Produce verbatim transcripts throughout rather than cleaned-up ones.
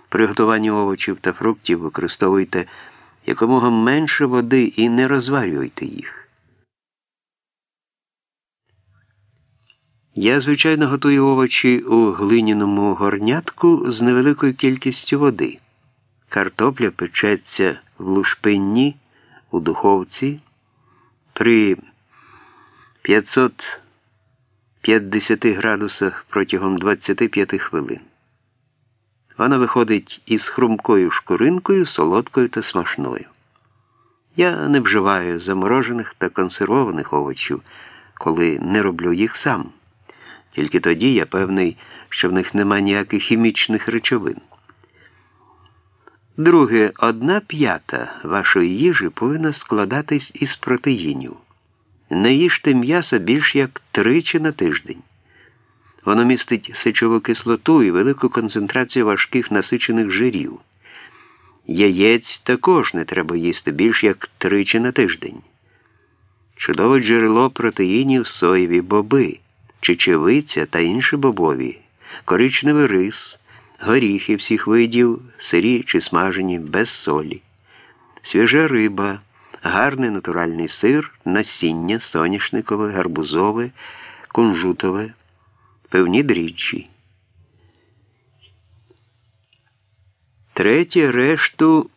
При готуванні овочів та фруктів використовуйте якомога менше води і не розварюйте їх. Я, звичайно, готую овочі у глиняному горнятку з невеликою кількістю води. Картопля печеться в лушпинні у духовці при п'ятсот п'ятдесят градусах протягом двадцяти п'яти хвилин. Вона виходить із хрумкою шкуринкою, солодкою та смачною. Я не вживаю заморожених та консервованих овочів, коли не роблю їх сам. Тільки тоді я певний, що в них нема ніяких хімічних речовин. Друге, одна п'ята вашої їжі повинна складатись із протеїнів. Не їжте м'яса більш як тричі на тиждень. Воно містить сечову кислоту і велику концентрацію важких насичених жирів. Яєць також не треба їсти більш як тричі на тиждень. Чудове джерело протеїнів – соєві боби, чечевиця та інші бобові, коричневий рис, горіхи всіх видів, сирі чи смажені, без солі, свіжа риба, гарний натуральний сир, насіння соняшникове, гарбузове, кунжутове, певні дріжджі. Третє, решту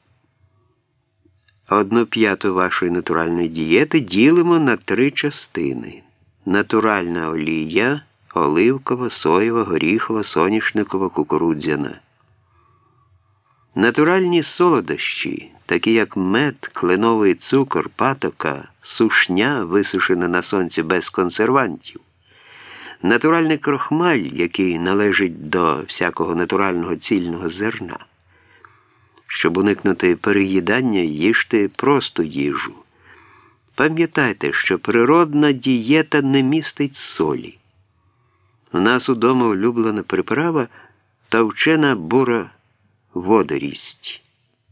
одну п'яту вашої натуральної дієти ділимо на три частини. Натуральна олія, оливкова, соєва, горіхова, соняшникова, кукурудзяна. Натуральні солодощі, такі як мед, кленовий цукор, патока, сушня, висушена на сонці без консервантів. Натуральний крохмаль, який належить до всякого натурального цільного зерна. Щоб уникнути переїдання, їжте просто їжу. Пам'ятайте, що природна дієта не містить солі. У нас удома улюблена приправа – товчена бура водорість.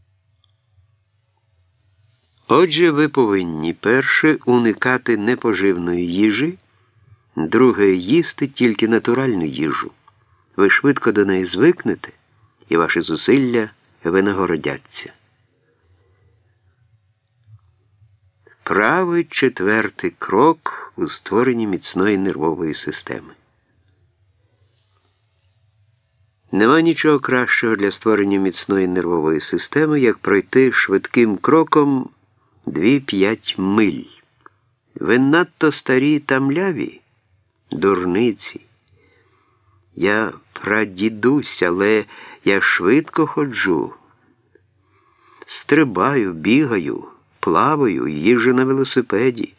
Отже, ви повинні, перше, уникати непоживної їжі, друге, їсти тільки натуральну їжу. Ви швидко до неї звикнете, і ваші зусилля винагородяться. Правий четвертий крок у створенні міцної нервової системи. Нема нічого кращого для створення міцної нервової системи, як пройти швидким кроком дві-п'ять миль. Ви надто старі та мляві, дурниці. Я прадідусь, але я швидко ходжу. Стрибаю, бігаю, плаваю, їжджу на велосипеді.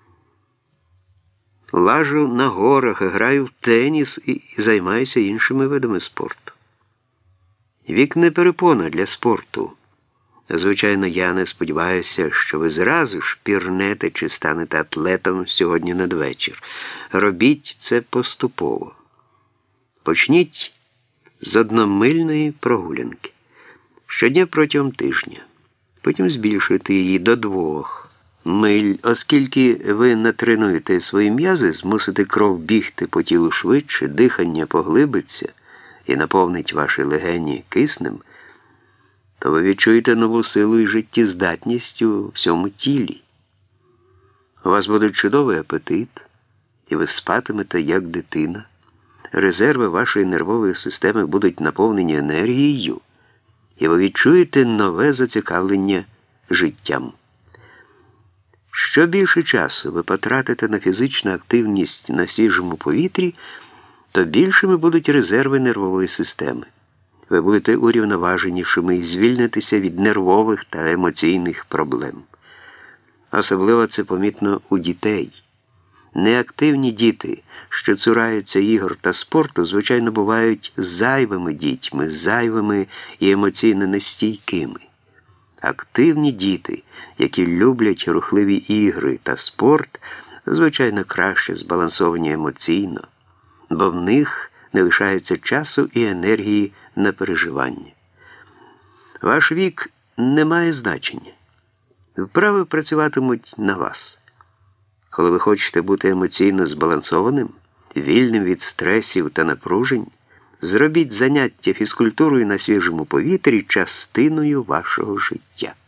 Лажу на горах, граю в теніс і займаюся іншими видами спорту. Вік не перепона для спорту. Звичайно, я не сподіваюся, що ви зразу ж пірнете чи станете атлетом сьогодні надвечір. Робіть це поступово. Почніть з одномильної прогулянки. Щодня протягом тижня. Потім збільшуйте її до двох миль. Оскільки ви натренуєте свої м'язи, змусите кров бігти по тілу швидше, дихання поглибиться і наповнить ваші легені киснем, то ви відчуєте нову силу і життєздатність у всьому тілі. У вас буде чудовий апетит, і ви спатимете, як дитина. Резерви вашої нервової системи будуть наповнені енергією, і ви відчуєте нове зацікавлення життям. Що більше часу ви потратите на фізичну активність на свіжому повітрі, то більшими будуть резерви нервової системи. Ви будете урівноваженішими і звільнитеся від нервових та емоційних проблем. Особливо це помітно у дітей. Неактивні діти, що цураються ігор та спорту, звичайно, бувають зайвими дітьми, зайвими і емоційно нестійкими. Активні діти, які люблять рухливі ігри та спорт, звичайно, краще збалансовані емоційно, бо в них не лишається часу і енергії на переживання. Ваш вік не має значення. Вправи працюватимуть на вас. Коли ви хочете бути емоційно збалансованим, вільним від стресів та напружень, Зробіть заняття фізкультурою на свіжому повітрі частиною вашого життя.